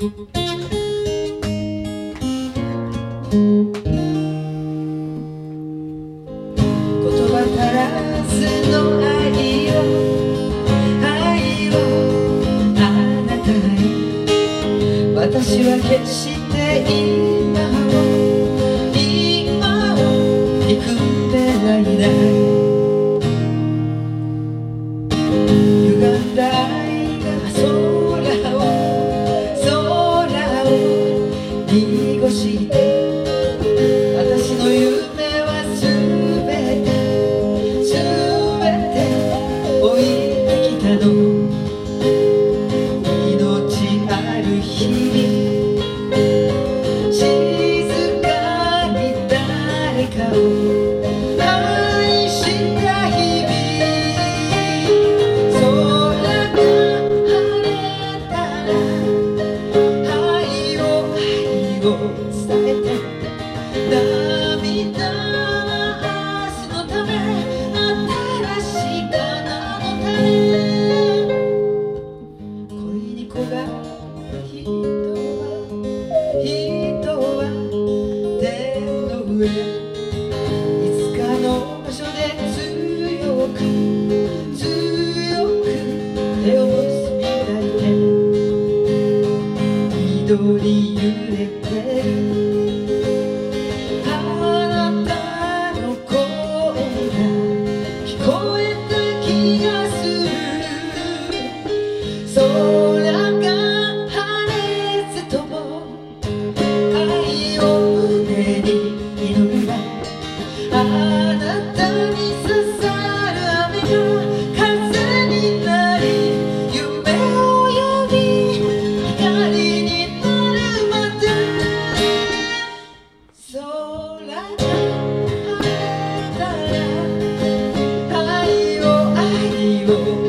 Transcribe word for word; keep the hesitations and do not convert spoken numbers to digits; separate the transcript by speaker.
Speaker 1: 葉足らずの愛を愛をあなたへ。私は決して今を今を憎んではいない。歪んだ愛が空を空を濁して私の夢は全て全て置いてきたの。命ある日に静かに誰かを愛した日々。空が晴れたら愛を愛を伝えて、涙は明日のため新しい花の種。恋に焦がる人は人は天の上、いつかの場所で強く強く手を結び抱いて緑揺れてる空が晴れずとも愛を胸に祈るわ。あなたに刺さる雨が風になり夢を呼び光になるまで。空が晴れたら愛を愛を